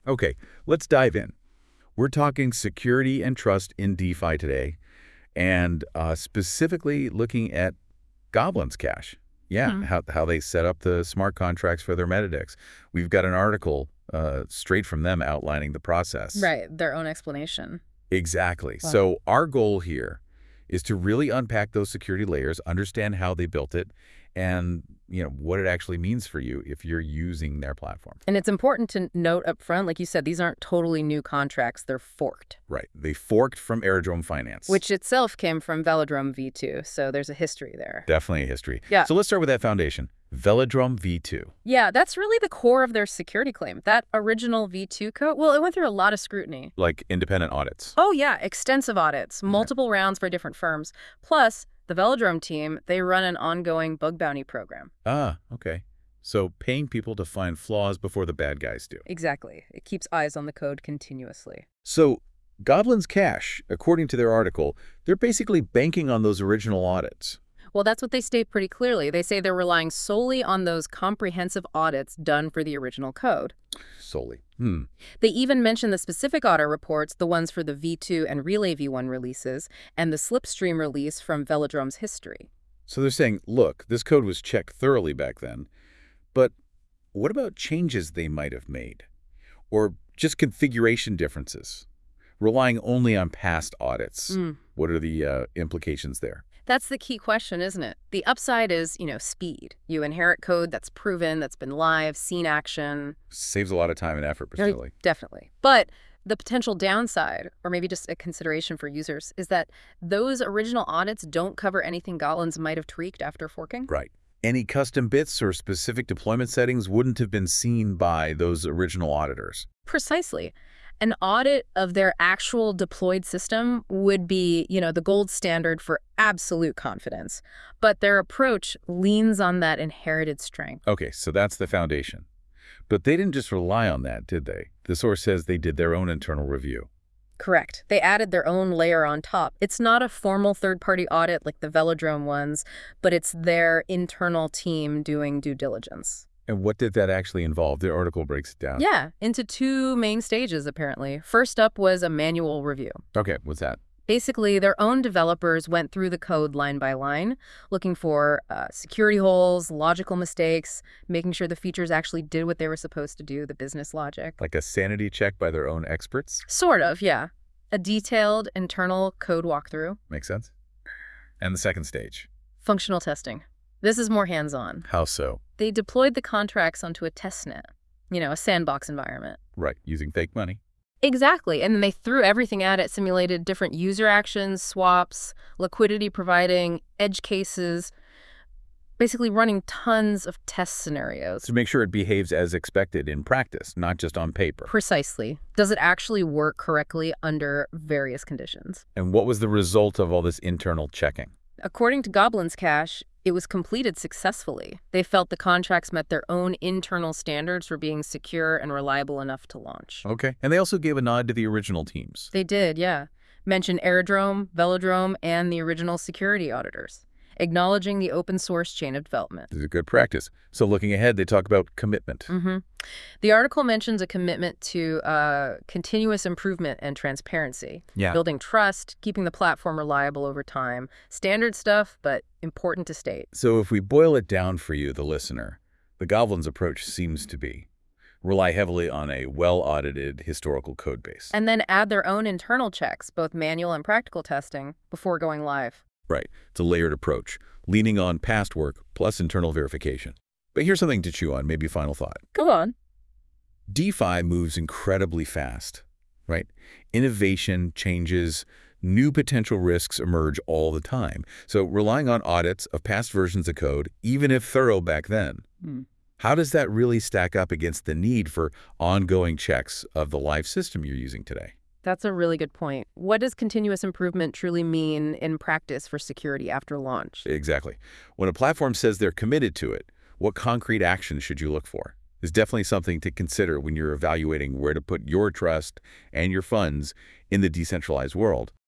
Okay, let's dive in. We're talking security and trust in DeFi today, and specifically looking at Goblin's Cash. Yeah, Hmm. how they set up the smart contracts for their metadecks. We've got an article straight from them outlining the process. Right, their own explanation. Exactly. Wow. So our goal here is to really unpack those security layers, understand how they built it, and what it actually means for you if you're using their platform. And it's important to note up front, like you said, these aren't totally new contracts, they're forked, Right. They forked from Aerodrome Finance. which itself came from Velodrome V2, so there's a history there. Definitely a history. Yeah. So let's start with that foundation. Velodrome V2. Yeah, that's really the core of their security claim. That original V2 code, well, it went through a lot of scrutiny. Like independent audits. Oh, yeah, extensive audits, multiple rounds for different firms. Plus, the Velodrome team, they run an ongoing bug bounty program. Ah, okay. So paying people to find flaws before the bad guys do. Exactly. It keeps eyes on the code continuously. So Goblin's Cash, according to their article, they're basically banking on those original audits. Well, that's what they state pretty clearly. They say they're relying solely on those comprehensive audits done for the original code. Solely. They even mention the specific audit reports, the ones for the V2 and Relay V1 releases, and the Slipstream release from Velodrome's history. So they're saying, look, this code was checked thoroughly back then, but what about changes they might have made? Or just configuration differences? Relying only on past audits. What are the implications there? That's the key question, isn't it? The upside is, speed. You inherit code that's proven, that's been live, seen action. Saves a lot of time and effort, Very presumably. definitely. But the potential downside, or maybe just a consideration for users, is that those original audits don't cover anything Goblins might have tweaked after forking. Right. Any custom bits or specific deployment settings wouldn't have been seen by those original auditors. Precisely. An audit of their actual deployed system would be, the gold standard for absolute confidence. But their approach leans on that inherited strength. Okay, so that's the foundation. But they didn't just rely on that, did they? The source says they did their own internal review. Correct. They added their own layer on top. It's not a formal third-party audit like the Velodrome ones, but it's their internal team doing due diligence. And what did that actually involve? The article breaks it down. Yeah, into two main stages, apparently. First up was a manual review. Okay, what's that? Basically, their own developers went through the code line by line, looking for security holes, logical mistakes, making sure the features actually did what they were supposed to do, the business logic. Like a sanity check by their own experts? Sort of, yeah. A detailed internal code walkthrough. Makes sense. And the second stage? Functional testing. This is more hands-on. How so? They deployed the contracts onto a testnet, a sandbox environment. Right, using fake money. Exactly. And then they threw everything at it, simulated different user actions, swaps, liquidity providing, edge cases, basically running tons of test scenarios. To make sure it behaves as expected in practice, not just on paper. Precisely. Does it actually work correctly under various conditions? And what was the result of all this internal checking? According to Goblin's Cash, it was completed successfully. They felt the contracts met their own internal standards for being secure and reliable enough to launch. Okay. And they also gave a nod to the original teams. They did, yeah. Mentioned Aerodrome, Velodrome, and the original security auditors, acknowledging the open source chain of development. This is a good practice. So looking ahead, they talk about commitment. The article mentions a commitment to continuous improvement and transparency, Yeah. building trust, keeping the platform reliable over time. Standard stuff, but important to state. So if we boil it down for you, the listener, the Goblin's approach seems to be rely heavily on a well-audited historical code base. And then add their own internal checks, both manual and practical testing, before going live. Right. It's a layered approach, leaning on past work plus internal verification. But here's something to chew on, maybe a final thought. Go on. DeFi moves incredibly fast, right? Innovation, changes, new potential risks emerge all the time. So relying on audits of past versions of code, even if thorough back then, how does that really stack up against the need for ongoing checks of the live system you're using today? That's a really good point. What does continuous improvement truly mean in practice for security after launch? Exactly. When a platform says they're committed to it, what concrete actions should you look for? Is definitely something to consider when you're evaluating where to put your trust and your funds in the decentralized world.